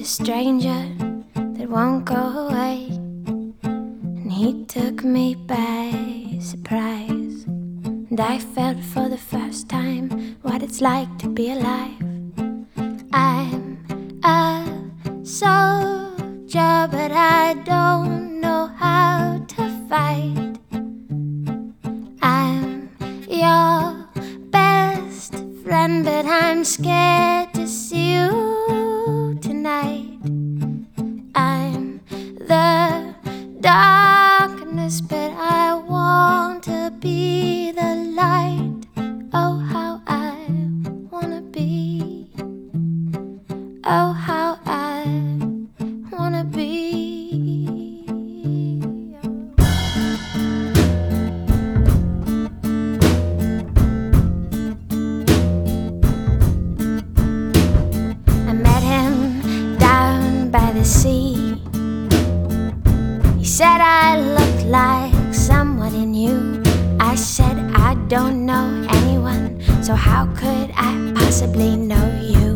a stranger that won't go away, and he took me by surprise. And I felt for the first time what it's like to be alive. I'm a soldier, but I don't know how to fight. I'm your best friend, but I'm scared to see you tonight. I'm the darkness, but I want to be the light. Oh, how I wanna be. Oh, how I wanna be. I met him down by the sea. He said I looked like someone he knew. I said I don't know anyone, so how could I possibly know you?